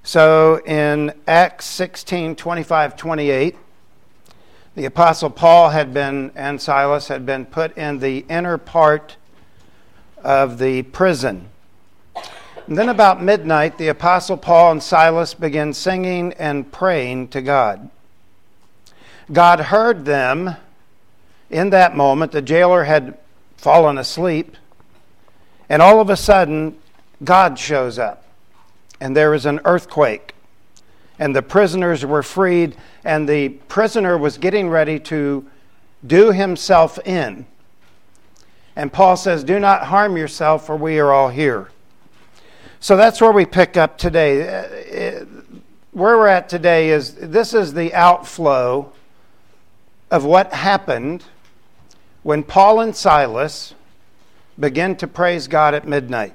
So in Acts 16, 25, 28, the Apostle Paul and Silas had been put in the inner part of the prison. And then about midnight, the Apostle Paul and Silas began singing and praying to God. God heard them in that moment. The jailer had fallen asleep. And all of a sudden, God shows up. And there was an earthquake. And the prisoners were freed. And the prisoner was getting ready to do himself in. And Paul says, "Do not harm yourself, for we are all here." So that's where we pick up today. Where we're at today is the outflow of what happened when Paul and Silas began to praise God at midnight.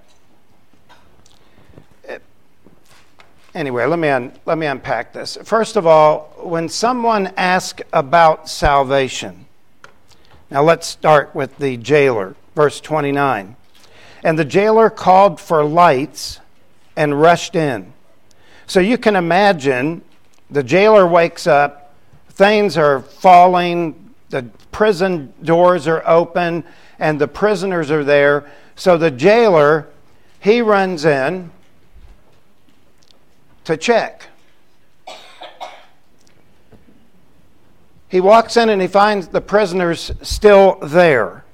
Anyway, let me unpack this. First of all, when someone asks about salvation, now let's start with the jailer, verse 29. And the jailer called for lights and rushed in. So you can imagine the jailer wakes up, things are falling, the prison doors are open, and the prisoners are there. So the jailer, he runs in to check. He walks in and he finds the prisoners still there.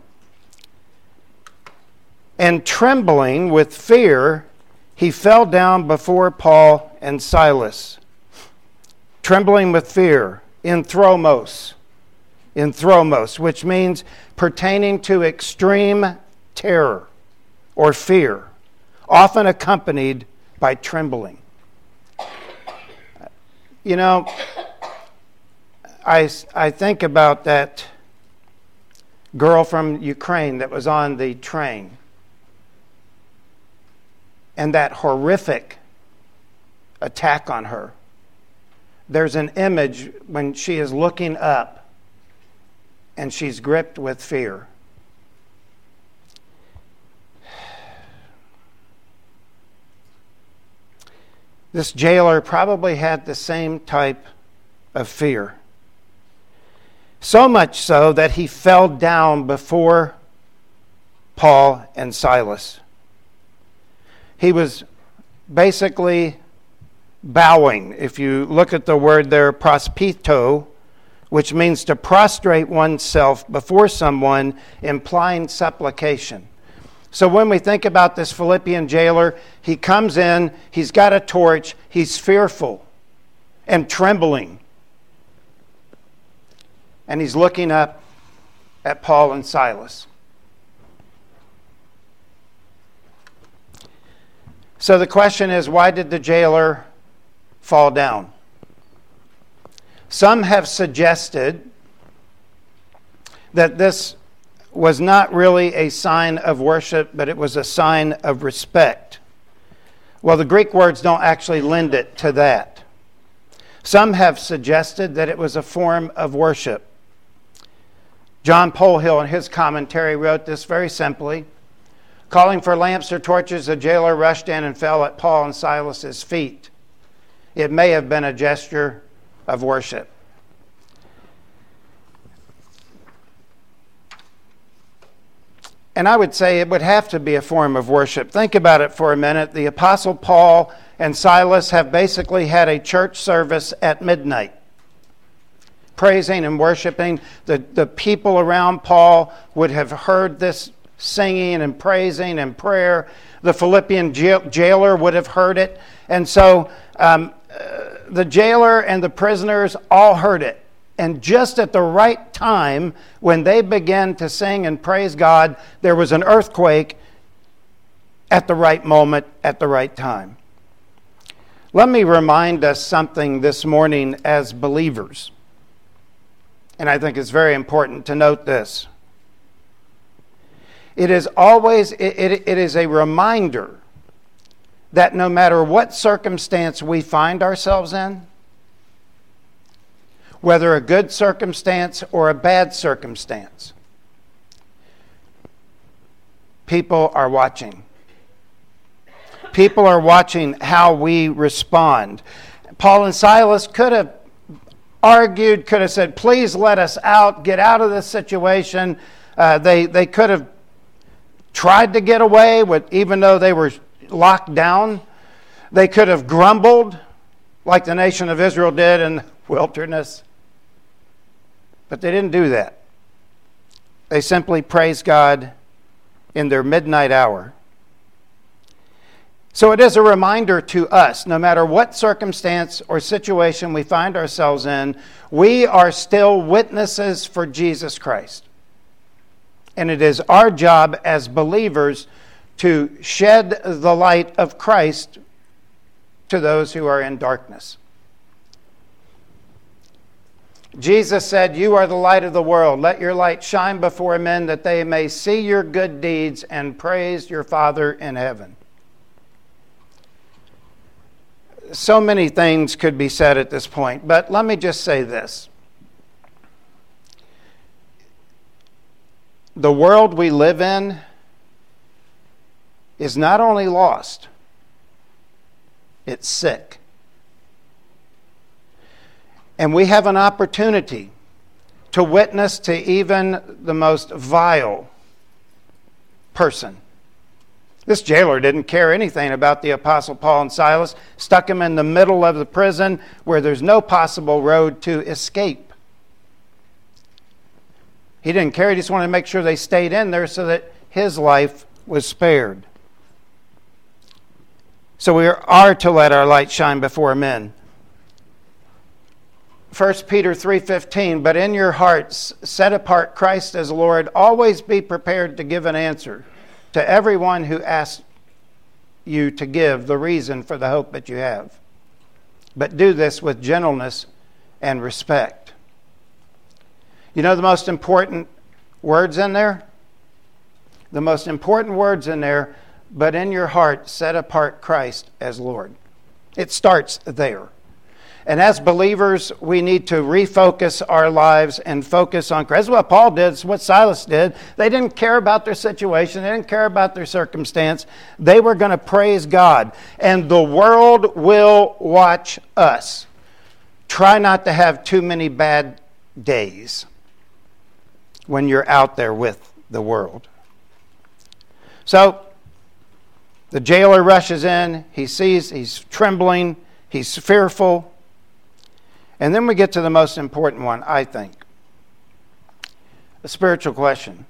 And trembling with fear, he fell down before Paul and Silas. Trembling with fear, in thromos, which means pertaining to extreme terror or fear, often accompanied by trembling. You know, I think about that girl from Ukraine that was on the train and that horrific attack on her. There's an image when she is looking up and she's gripped with fear. This jailer probably had the same type of fear. So much so that he fell down before Paul and Silas. He was basically bowing. If you look at the word there, prospito, which means to prostrate oneself before someone, implying supplication. So when we think about this Philippian jailer, he comes in, he's got a torch, he's fearful and trembling. And he's looking up at Paul and Silas. So the question is, why did the jailer fall down? Some have suggested that this was not really a sign of worship, but it was a sign of respect. Well, the Greek words don't actually lend it to that. Some have suggested that it was a form of worship. John Polhill, in his commentary, wrote this very simply. Calling for lamps or torches, the jailer rushed in and fell at Paul and Silas's feet. It may have been a gesture of worship. And I would say it would have to be a form of worship. Think about it for a minute. The Apostle Paul and Silas have basically had a church service at midnight, praising and worshiping. The people around Paul would have heard this singing and praising and prayer. The Philippian jailer would have heard it. And so the jailer and the prisoners all heard it. And just at the right time, when they began to sing and praise God, there was an earthquake at the right moment, at the right time. Let me remind us something this morning as believers. And I think it's very important to note this. It is always, it is a reminder that no matter what circumstance we find ourselves in, whether a good circumstance or a bad circumstance, people are watching. People are watching how we respond. Paul and Silas could have argued, could have said, please let us out, get out of this situation. They could have tried to get away, even though they were locked down. They could have grumbled like the nation of Israel did in the wilderness. But they didn't do that. They simply praised God in their midnight hour. So it is a reminder to us, no matter what circumstance or situation we find ourselves in, we are still witnesses for Jesus Christ. And it is our job as believers to shed the light of Christ to those who are in darkness. Jesus said, "You are the light of the world. Let your light shine before men that they may see your good deeds and praise your Father in heaven." So many things could be said at this point, but let me just say this. The world we live in is not only lost, it's sick. And we have an opportunity to witness to even the most vile person. This jailer didn't care anything about the Apostle Paul and Silas, stuck him in the middle of the prison where there's no possible road to escape. He didn't care. He just wanted to make sure they stayed in there so that his life was spared. So we are to let our light shine before men. 1 Peter 3:15, "But in your hearts set apart Christ as Lord. Always be prepared to give an answer to everyone who asks you to give the reason for the hope that you have. But do this with gentleness and respect." You know the most important words in there? The most important words in there, "But in your heart set apart Christ as Lord." It starts there. And as believers, we need to refocus our lives and focus on Christ. That's what Paul did. It's what Silas did. They didn't care about their situation. They didn't care about their circumstance. They were going to praise God. And the world will watch us. Try not to have too many bad days when you're out there with the world. So, the jailer rushes in. He sees, he's trembling. He's fearful. And then we get to the most important one, I think. A spiritual question.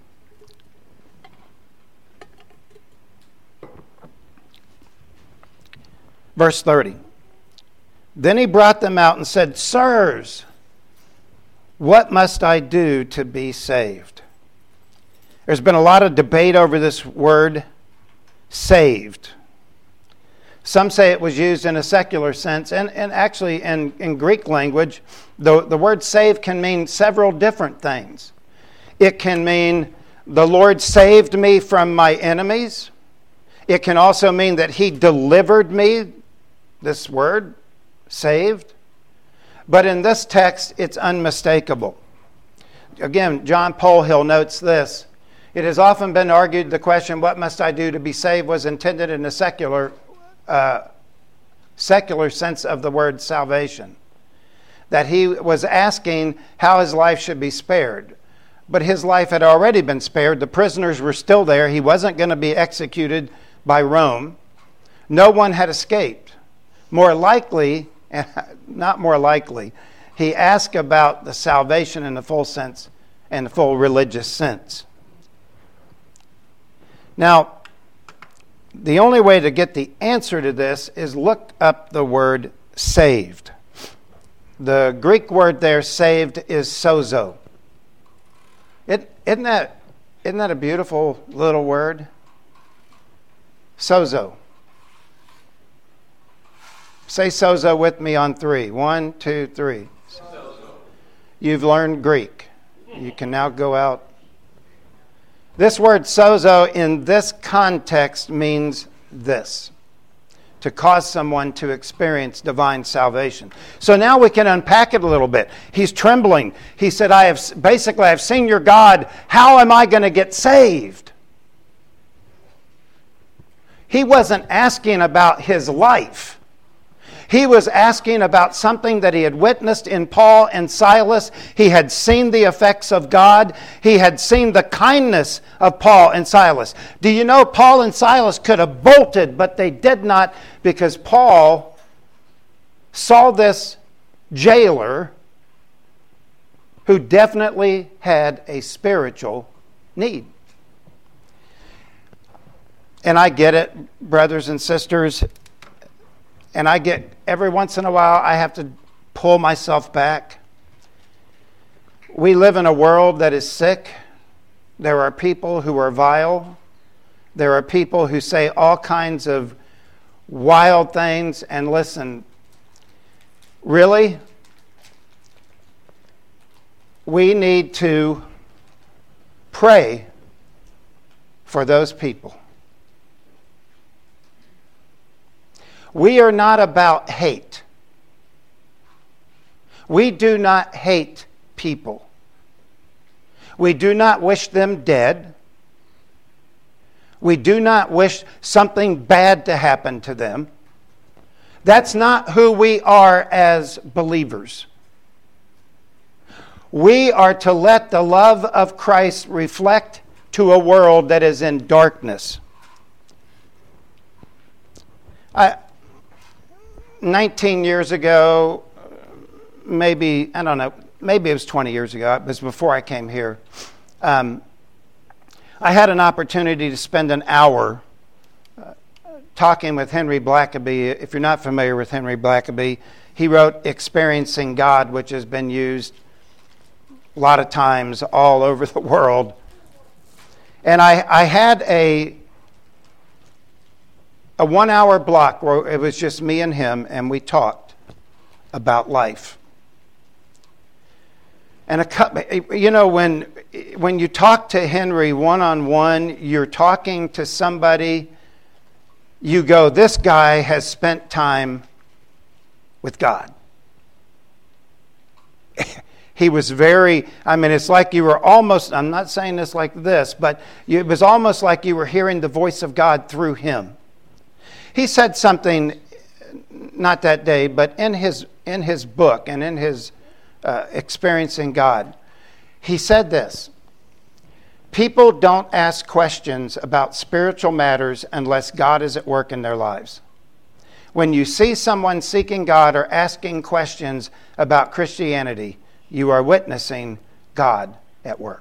Verse 30. "Then he brought them out and said, 'Sirs, what must I do to be saved?'" There's been a lot of debate over this word, saved. Some say it was used in a secular sense, and actually in Greek language, the word save can mean several different things. It can mean the Lord saved me from my enemies. It can also mean that He delivered me, this word, saved. But in this text, it's unmistakable. Again, John Polhill notes this: "It has often been argued the question, 'What must I do to be saved?' was intended in a secular sense of the word salvation. That he was asking how his life should be spared. But his life had already been spared. The prisoners were still there. He wasn't going to be executed by Rome. No one had escaped. More likely, not more likely, he asked about the salvation in the full sense and the full religious sense. Now, the only way to get the answer to this is look up the word saved. The Greek word there, saved, is sozo. Isn't that a beautiful little word? Sozo. Say sozo with me on 3. 1, 2, 3. Sozo. You've learned Greek. You can now go out. This word sozo in this context means this: to cause someone to experience divine salvation. So now we can unpack it a little bit. He's trembling. He said, I've seen your God. How am I going to get saved? He wasn't asking about his life. He was asking about something that he had witnessed in Paul and Silas. He had seen the effects of God. He had seen the kindness of Paul and Silas. Do you know Paul and Silas could have bolted, but they did not, because Paul saw this jailer who definitely had a spiritual need. And I get it, brothers and sisters. And I get, every once in a while, I have to pull myself back. We live in a world that is sick. There are people who are vile. There are people who say all kinds of wild things. And listen, really, we need to pray for those people. We are not about hate. We do not hate people. We do not wish them dead. We do not wish something bad to happen to them. That's not who we are as believers. We are to let the love of Christ reflect to a world that is in darkness. 19 years ago, maybe, I don't know, maybe it was 20 years ago, it was before I came here, I had an opportunity to spend an hour talking with Henry Blackaby. If you're not familiar with Henry Blackaby, he wrote Experiencing God, which has been used a lot of times all over the world. And I had a 1-hour block where it was just me and him, and we talked about life. And you know, when you talk to Henry one-on-one, you're talking to somebody, you go, this guy has spent time with God. He was very, it's like you were almost, I'm not saying this like this, but it was almost like you were hearing the voice of God through him. He said something, not that day, but in his book and in his Experiencing God, he said this: people don't ask questions about spiritual matters unless God is at work in their lives. When you see someone seeking God or asking questions about Christianity, you are witnessing God at work.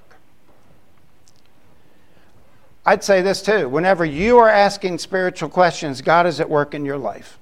I'd say this too. Whenever you are asking spiritual questions, God is at work in your life.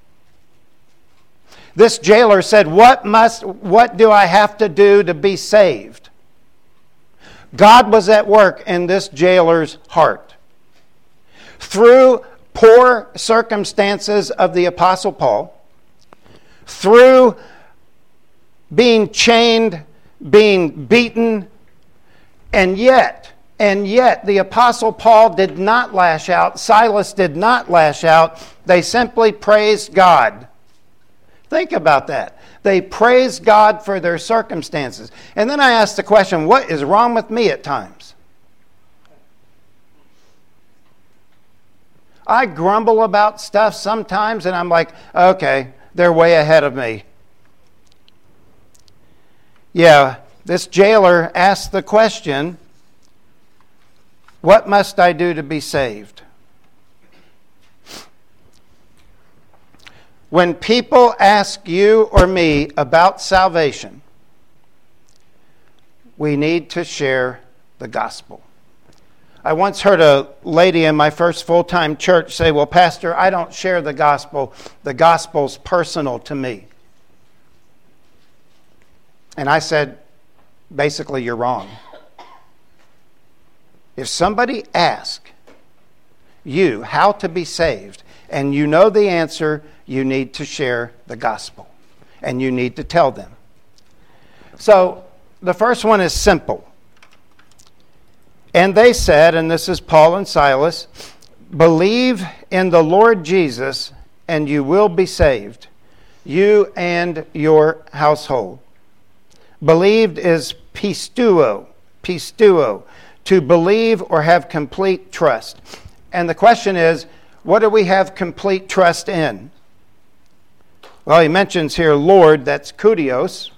This jailer said, what do I have to do to be saved? God was at work in this jailer's heart. Through poor circumstances of the Apostle Paul, through being chained, being beaten, and yet the Apostle Paul did not lash out. Silas did not lash out. They simply praised God. Think about that. They praised God for their circumstances. And then I asked the question, what is wrong with me at times? I grumble about stuff sometimes, and I'm like, okay, they're way ahead of me. Yeah, this jailer asked the question, what must I do to be saved? When people ask you or me about salvation, we need to share the gospel. I once heard a lady in my first full-time church say, well, Pastor, I don't share the gospel. The gospel's personal to me. And I said, basically, you're wrong. If somebody asks you how to be saved, and you know the answer, you need to share the gospel. And you need to tell them. So, the first one is simple. And they said, and this is Paul and Silas, believe in the Lord Jesus, and you will be saved, you and your household. Believed is pisteuo, to believe or have complete trust. And the question is, What do we have complete trust in? Well, he mentions here Lord, that's Kurios.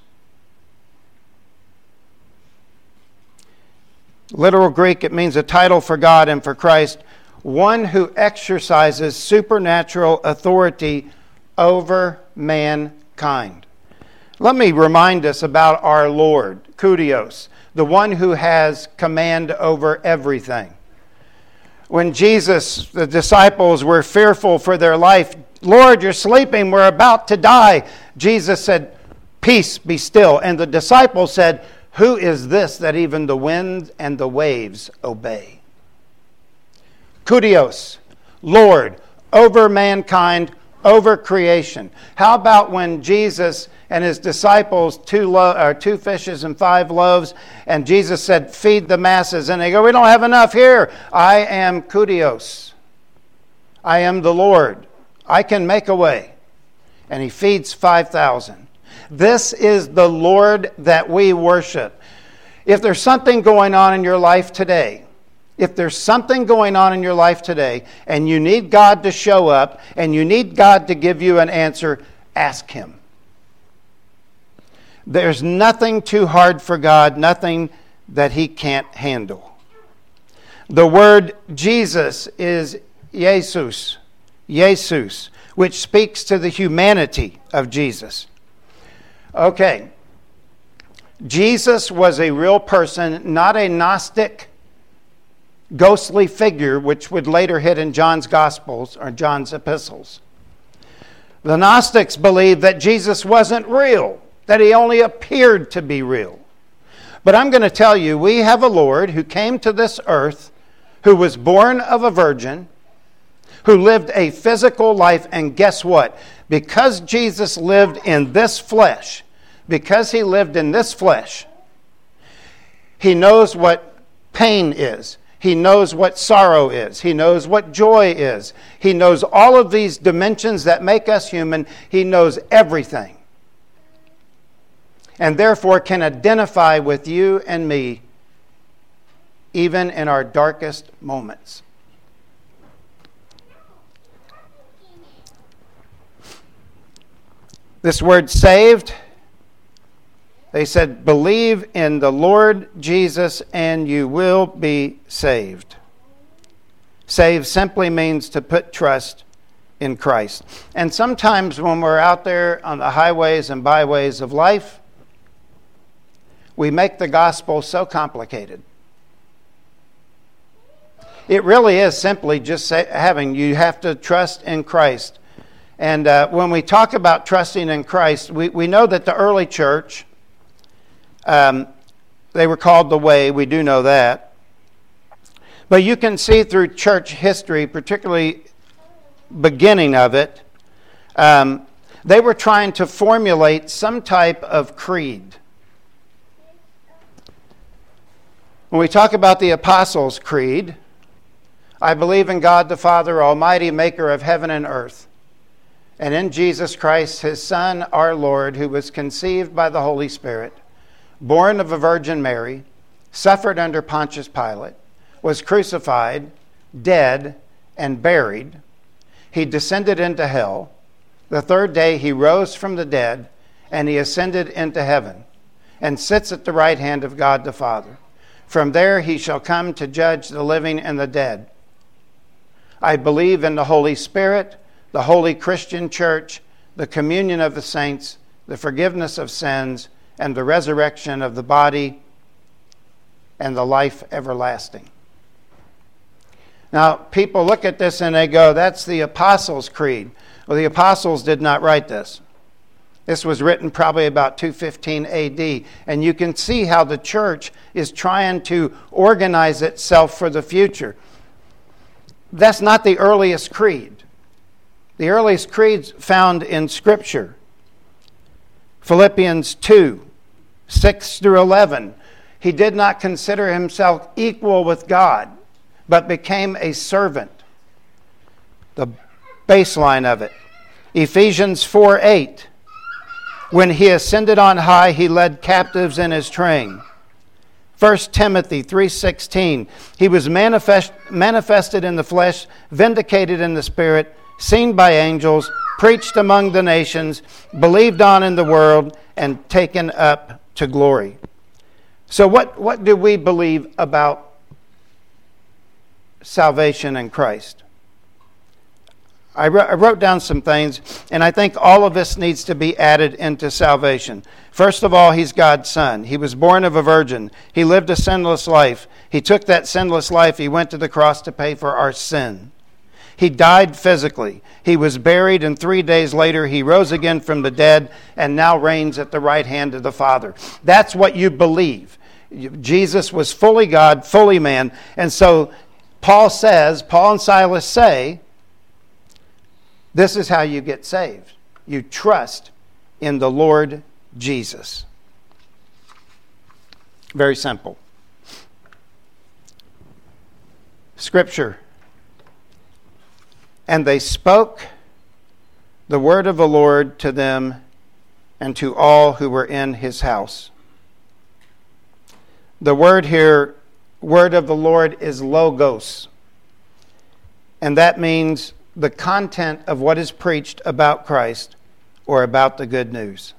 Literal Greek, it means a title for God and for Christ, one who exercises supernatural authority over mankind. Let me remind us about our Lord, Kurios, the one who has command over everything. When Jesus, the disciples were fearful for their life, Lord, you're sleeping, we're about to die. Jesus said, peace, be still. And the disciples said, who is this that even the winds and the waves obey? Kurios, Lord, over mankind, over creation. How about when Jesus and his disciples, 2 fishes and 5 loaves, and Jesus said, feed the masses, and they go, we don't have enough here. I am Kurios. I am the Lord. I can make a way. And he feeds 5,000. This is the Lord that we worship. If there's something going on in your life today, and you need God to show up, and you need God to give you an answer, ask Him. There's nothing too hard for God, nothing that He can't handle. The word Jesus is Jesus, which speaks to the humanity of Jesus. Okay, Jesus was a real person, not a Gnostic, ghostly figure, which would later hit in John's Gospels or John's epistles. The Gnostics believed that Jesus wasn't real, that He only appeared to be real. But I'm going to tell you, we have a Lord who came to this earth, who was born of a virgin, who lived a physical life, and guess what? Because Jesus lived in this flesh, He knows what pain is. He knows what sorrow is. He knows what joy is. He knows all of these dimensions that make us human. He knows everything. And therefore can identify with you and me even in our darkest moments. This word saved, they said, believe in the Lord Jesus and you will be saved. Save simply means to put trust in Christ. And sometimes when we're out there on the highways and byways of life, we make the gospel so complicated. It really is simply just you have to trust in Christ. And when we talk about trusting in Christ, we know that the early church, they were called the Way. We do know that. But you can see through church history, particularly beginning of it, they were trying to formulate some type of creed. When we talk about the Apostles' Creed, I believe in God the Father Almighty, maker of heaven and earth, and in Jesus Christ, His Son, our Lord, who was conceived by the Holy Spirit, born of a Virgin Mary, suffered under Pontius Pilate, was crucified, dead, and buried. He descended into hell. The third day He rose from the dead, and He ascended into heaven, and sits at the right hand of God the Father. From there He shall come to judge the living and the dead. I believe in the Holy Spirit, the holy Christian church, the communion of the saints, the forgiveness of sins, and the resurrection of the body, and the life everlasting. Now, people look at this and they go, that's the Apostles' Creed. Well, the Apostles did not write this. This was written probably about 215 AD. And you can see how the church is trying to organize itself for the future. That's not the earliest creed. The earliest creeds found in Scripture. Philippians 2, 6 through 11. He did not consider himself equal with God, but became a servant. The baseline of it. Ephesians 4, 8. When He ascended on high, He led captives in His train. 1 Timothy 3:16, he was manifested in the flesh, vindicated in the spirit, seen by angels, preached among the nations, believed on in the world, and taken up to glory. So what do we believe about salvation in Christ? I wrote down some things, and I think all of this needs to be added into salvation. First of all, he's God's son. He was born of a virgin. He lived a sinless life. He took that sinless life. He went to the cross to pay for our sin. He died physically. He was buried, and 3 days later he rose again from the dead and now reigns at the right hand of the Father. That's what you believe. Jesus was fully God, fully man. And so Paul and Silas say, this is how you get saved. You trust in the Lord Jesus. Very simple. Scripture. And they spoke the word of the Lord to them and to all who were in his house. The word here, word of the Lord, is logos. And that means the content of what is preached about Christ or about the good news.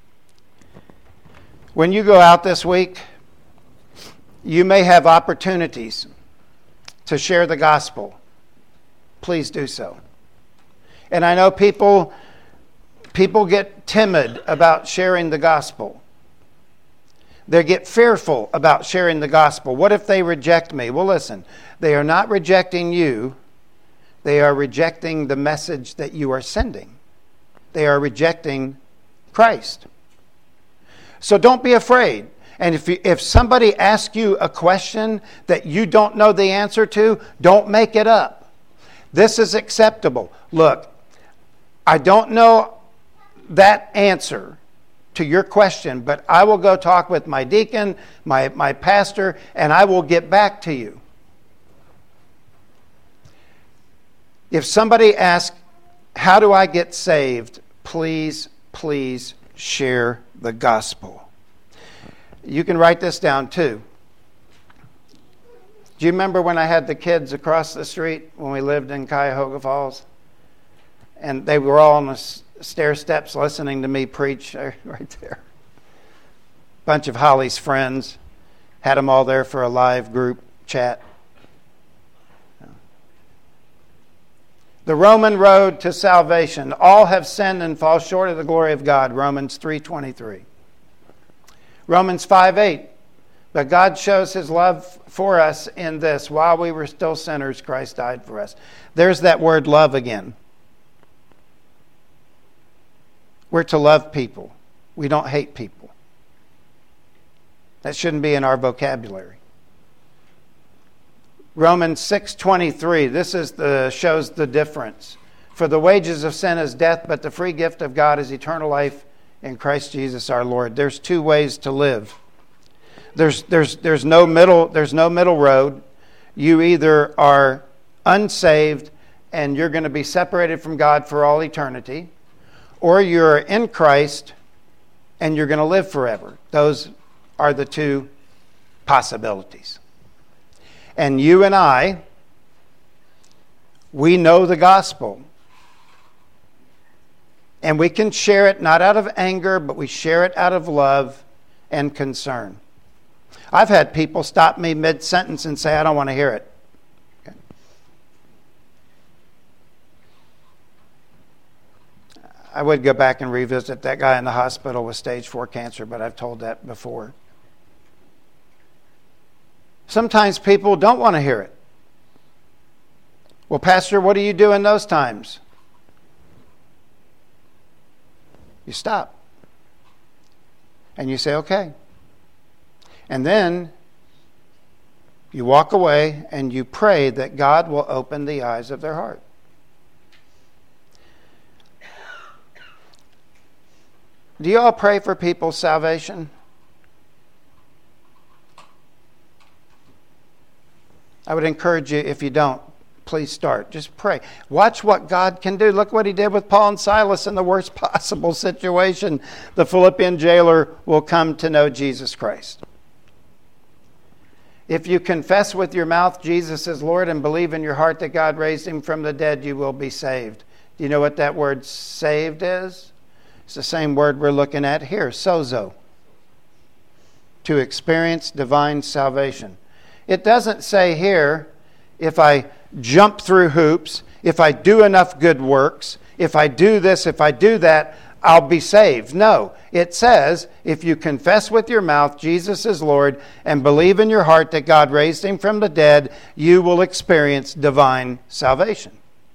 When you go out this week, you may have opportunities to share the gospel. Please do so. And I know people get timid about sharing the gospel. They get fearful about sharing the gospel. What if they reject me? Well, listen, they are not rejecting you. They are rejecting the message that you are sending. They are rejecting Christ. So don't be afraid. And if somebody asks you a question that you don't know the answer to, don't make it up. This is acceptable. Look, I don't know that answer to your question, but I will go talk with my deacon, my pastor, and I will get back to you. If somebody asks, how do I get saved? Please share the gospel. You can write this down too. Do you remember when I had the kids across the street when we lived in Cuyahoga Falls? And they were all on the stair steps listening to me preach right there. Bunch of Holly's friends. Had them all there for a live group chat. The Roman road to salvation. All have sinned and fall short of the glory of God. Romans 3:23. Romans 5:8. But God shows his love for us in this. While we were still sinners, Christ died for us. There's that word love again. We're to love people. We don't hate people. That shouldn't be in our vocabulary. Romans 6:23. This shows the difference. For the wages of sin is death, but the free gift of God is eternal life in Christ Jesus our Lord. There's two ways to live. There's no middle road. You either are unsaved and you're going to be separated from God for all eternity, or you're in Christ and you're going to live forever. Those are the two possibilities. And you and I, we know the gospel. And we can share it not out of anger, but we share it out of love and concern. I've had people stop me mid-sentence and say, I don't want to hear it. Okay. I would go back and revisit that guy in the hospital with stage 4 cancer, but I've told that before. Sometimes people don't want to hear it. Well, Pastor, what do you do in those times? You stop. And you say, okay. And then you walk away and you pray that God will open the eyes of their heart. Do you all pray for people's salvation? I would encourage you, if you don't, please start. Just pray. Watch what God can do. Look what he did with Paul and Silas in the worst possible situation. The Philippian jailer will come to know Jesus Christ. If you confess with your mouth Jesus is Lord and believe in your heart that God raised him from the dead, you will be saved. Do you know what that word saved is? It's the same word we're looking at here, sozo. To experience divine salvation. It doesn't say here, if I jump through hoops, if I do enough good works, if I do this, if I do that, I'll be saved. No, it says, if you confess with your mouth Jesus is Lord and believe in your heart that God raised him from the dead, you will experience divine salvation.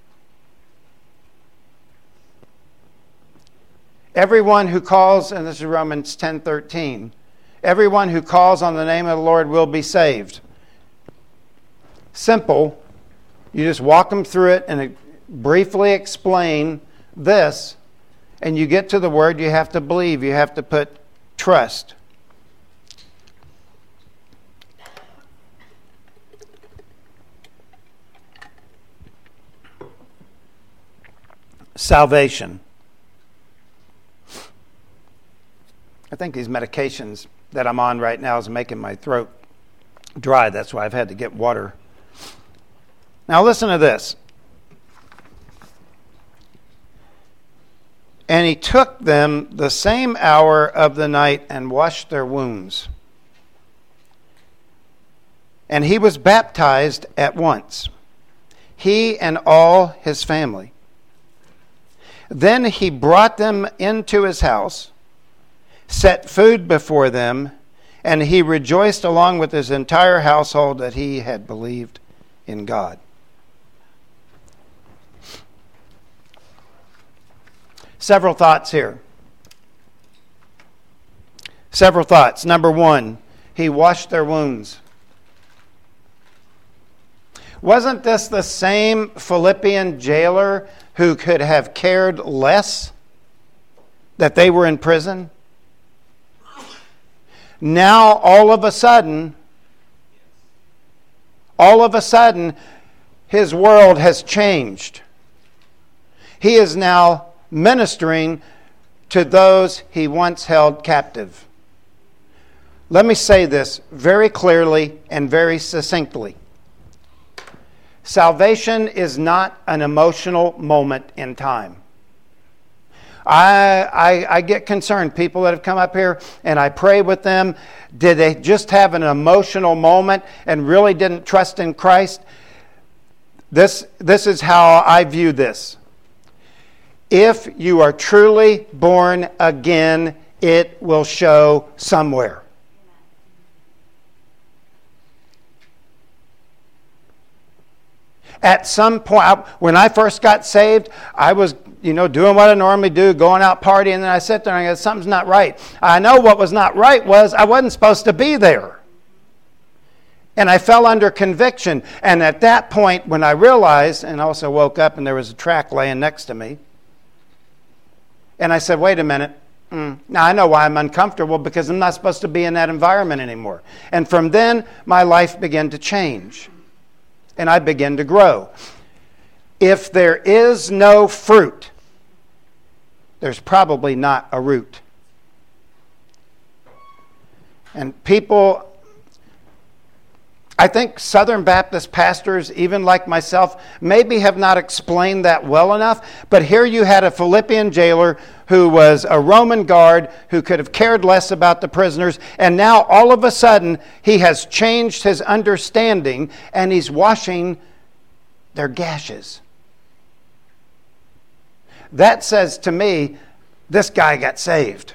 Everyone who calls, and this is Romans 10:13, everyone who calls on the name of the Lord will be saved. Simple. You just walk them through it and briefly explain this, and you get to the word you have to believe. You have to put trust. Salvation. I think these medications that I'm on right now is making my throat dry. That's why I've had to get water. Now listen to this. And he took them the same hour of the night and washed their wounds. And he was baptized at once, he and all his family. Then he brought them into his house, set food before them, and he rejoiced along with his entire household that he had believed in God. Several thoughts here. Several thoughts. Number one, he washed their wounds. Wasn't this the same Philippian jailer who could have cared less that they were in prison? Now, all of a sudden, his world has changed. He is now ministering to those he once held captive. Let me say this very clearly and very succinctly. Salvation is not an emotional moment in time. I get concerned. People that have come up here and I pray with them, did they just have an emotional moment and really didn't trust in Christ? This is how I view this. If you are truly born again, it will show somewhere. At some point, when I first got saved, I was, doing what I normally do, going out partying, and then I sit there and I go, something's not right. I know what was not right was I wasn't supposed to be there. And I fell under conviction. And at that point, when I realized, and also woke up and there was a track laying next to me, and I said, wait a minute. Now I know why I'm uncomfortable, because I'm not supposed to be in that environment anymore. And from then, my life began to change. And I began to grow. If there is no fruit, there's probably not a root. And people, I think Southern Baptist pastors, even like myself, maybe have not explained that well enough. But here you had a Philippian jailer who was a Roman guard who could have cared less about the prisoners. And now all of a sudden he has changed his understanding and he's washing their gashes. That says to me, this guy got saved.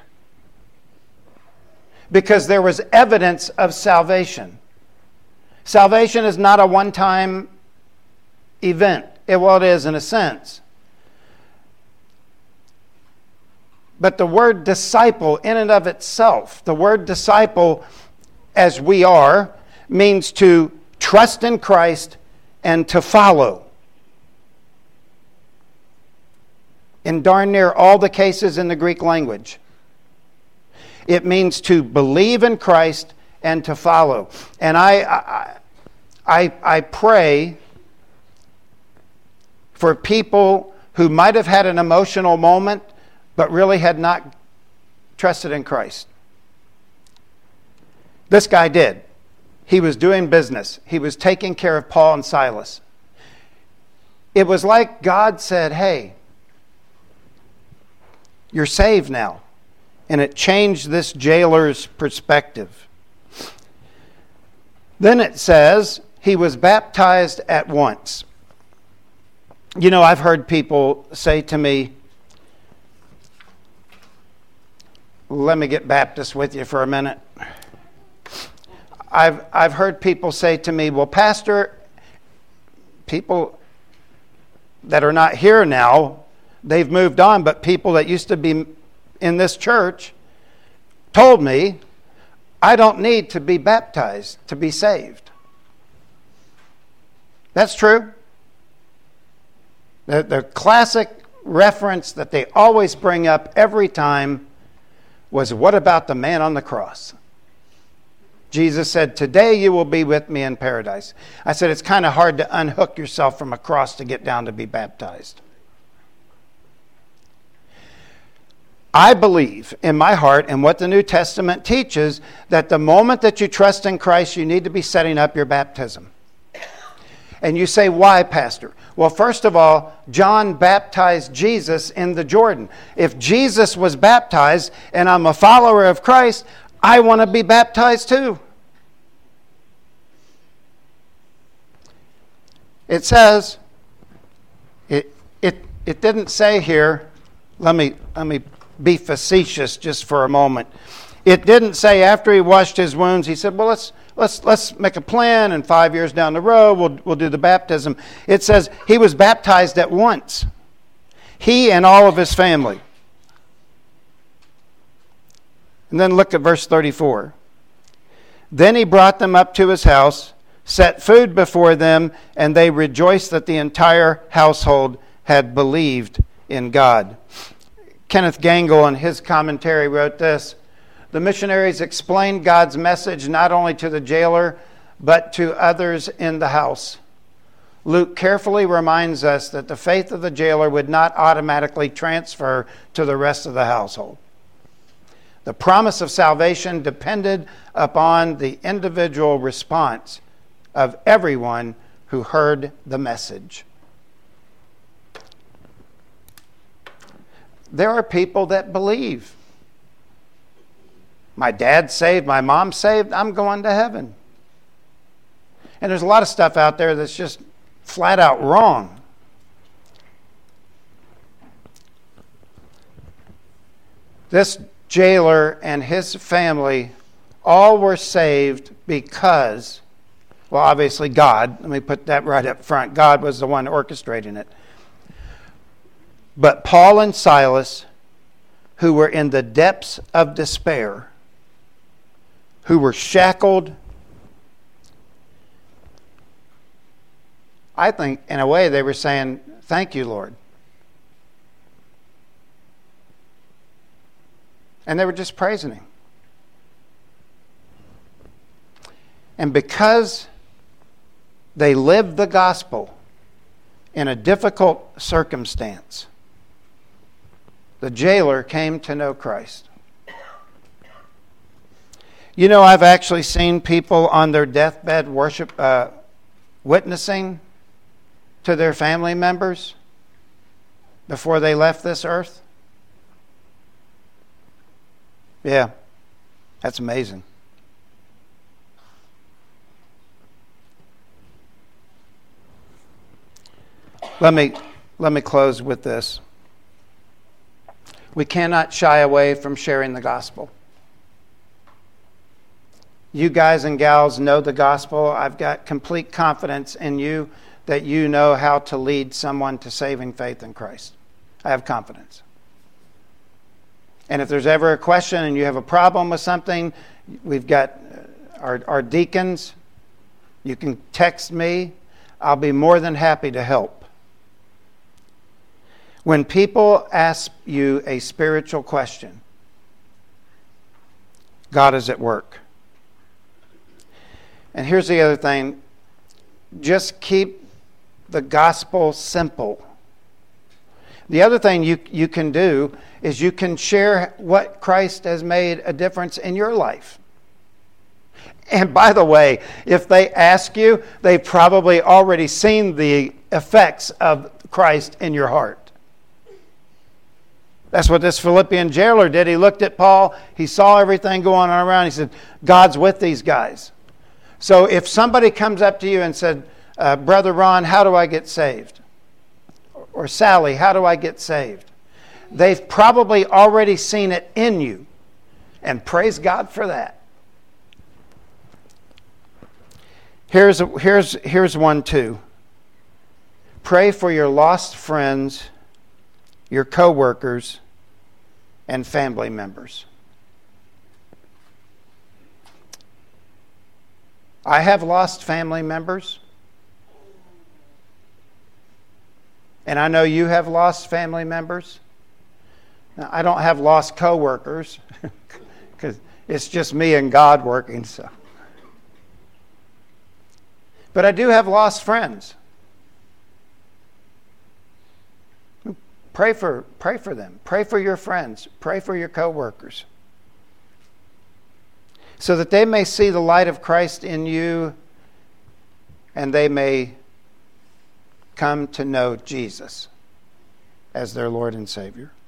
Because there was evidence of salvation. Salvation is not a one-time event. Well, it is in a sense. But the word disciple in and of itself, the word disciple as we are, means to trust in Christ and to follow. In darn near all the cases in the Greek language. It means to believe in Christ and to follow. And I pray for people who might have had an emotional moment but really had not trusted in Christ. This guy did. he was doing business. He was taking care of Paul and Silas. It was like God said, hey, you're saved now. And it changed this jailer's perspective. Then it says, he was baptized at once. You know, I've heard people say to me, let me get Baptist with you for a minute. I've heard people say to me, well, Pastor, people that are not here now, they've moved on, but people that used to be in this church told me, I don't need to be baptized to be saved. That's true. The classic reference that they always bring up every time was, what about the man on the cross? Jesus said, today you will be with me in paradise. I said, it's kind of hard to unhook yourself from a cross to get down to be baptized. I believe in my heart and what the New Testament teaches, that the moment that you trust in Christ, you need to be setting up your baptism. And you say, why, Pastor? Well, first of all, John baptized Jesus in the Jordan. If Jesus was baptized and I'm a follower of Christ, I want to be baptized too. It says, it didn't say here, let me be facetious just for a moment. It didn't say after he washed his wounds, he said, well, let's make a plan, and 5 years down the road we'll do the baptism. It says he was baptized at once. He and all of his family. And then look at verse 34. Then he brought them up to his house, set food before them, and they rejoiced that the entire household had believed in God. Kenneth Gangle, in his commentary, wrote this: the missionaries explained God's message not only to the jailer, but to others in the house. Luke carefully reminds us that the faith of the jailer would not automatically transfer to the rest of the household. The promise of salvation depended upon the individual response of everyone who heard the message. There are people that believe. My dad's saved, my mom's saved, I'm going to heaven. And there's a lot of stuff out there that's just flat out wrong. This jailer and his family all were saved because, well, obviously God, let me put that right up front, God was the one orchestrating it. But Paul and Silas, who were in the depths of despair, who were shackled, I think in a way they were saying, thank you, Lord. And they were just praising him. And because they lived the gospel in a difficult circumstance, the jailer came to know Christ. You know, I've actually seen people on their deathbed witnessing to their family members before they left this earth. Yeah, that's amazing. Let me close with this. We cannot shy away from sharing the gospel. You guys and gals know the gospel. I've got complete confidence in you that you know how to lead someone to saving faith in Christ. I have confidence. And if there's ever a question and you have a problem with something, we've got our deacons. You can text me. I'll be more than happy to help. When people ask you a spiritual question, God is at work. And here's the other thing. Just keep the gospel simple. The other thing you can do is you can share what Christ has made a difference in your life. And by the way, if they ask you, they've probably already seen the effects of Christ in your heart. That's what this Philippian jailer did. He looked at Paul. He saw everything going on around. He said, God's with these guys. So if somebody comes up to you and said, Brother Ron, how do I get saved? Or Sally, how do I get saved? They've probably already seen it in you. And praise God for that. Here's one too. Pray for your lost friends, your co-workers, and family members. I have lost family members. And I know you have lost family members. Now, I don't have lost co-workers because it's just me and God working. So, but I do have lost friends. Pray for them. Pray for your friends. Pray for your co-workers. So that they may see the light of Christ in you and they may come to know Jesus as their Lord and Savior.